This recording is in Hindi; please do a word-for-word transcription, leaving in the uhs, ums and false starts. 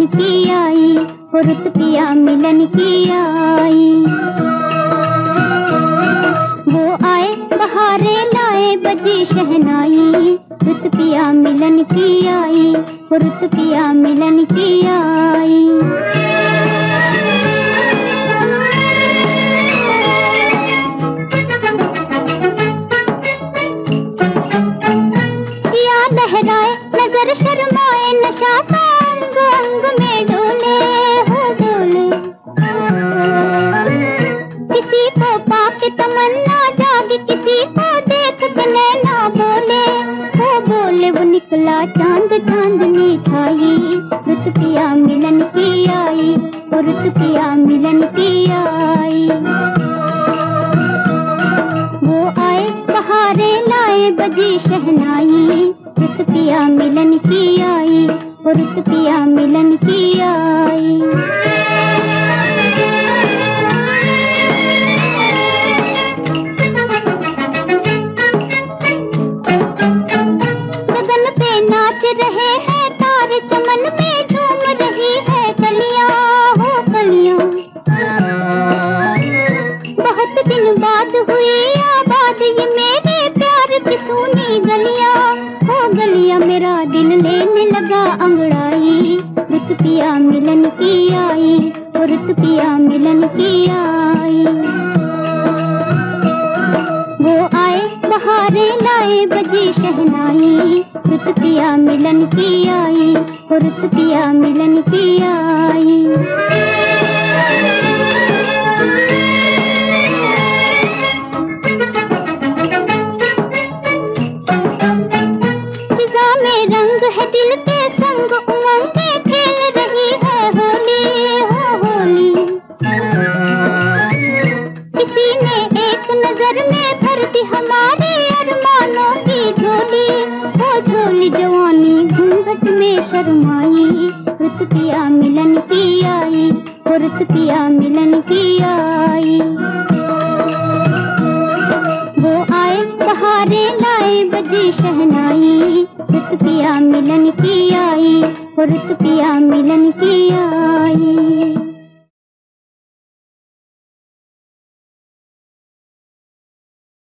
की आई, रुत पिया मिलन की आई। वो आए बहारे लाए बजी शहनाई, रुत पिया मिलन की आई, रुत पिया मिलन की आई। जिया लहराए नजर शर्माए, नशा सा अंग अंग में डोले हो डोले। किसी को पाके तमन्ना जागे, किसी को देख के नैना बोले हो बोले। वो निकला चांद चांदनी छाई, रुत पिया मिलन की आई, रुत पिया मिलन की आई। वो आए बहारे लाए बजी शहनाई, रुत पिया मिलन की आई, रुत पिया मिलन की आई। गगन पे नाच रहे हैं तारे, चमन में झूम रही है कलियां हो कलियां। बहुत दिन बाद हुई आबाद ये मेरे प्यार की सूनी गलियां हो गलियां। मेरा दिल लेने लगा अंगड़ाई, रुत पिया मिलन की आई, रुत पिया मिलन की आई। वो आए बहारे लाए बजी शहनाई, रुत पिया मिलन की आई, रुत पिया मिलन की आई। फिजा में रंग है दिल के संग, उमंगे खेल रही है होली हो होली। किसी ने एक नजर में भर दी हमारे अरमानों की झोली हो झोली। जवानी घूंघट में शर्माई, रुत पिया मिलन की आई, रुत पिया मिलन की आई। वो आए बहारे लाए बजी शहनाई, रुत पिया मिलन की आई, रुत पिया मिलन की आई।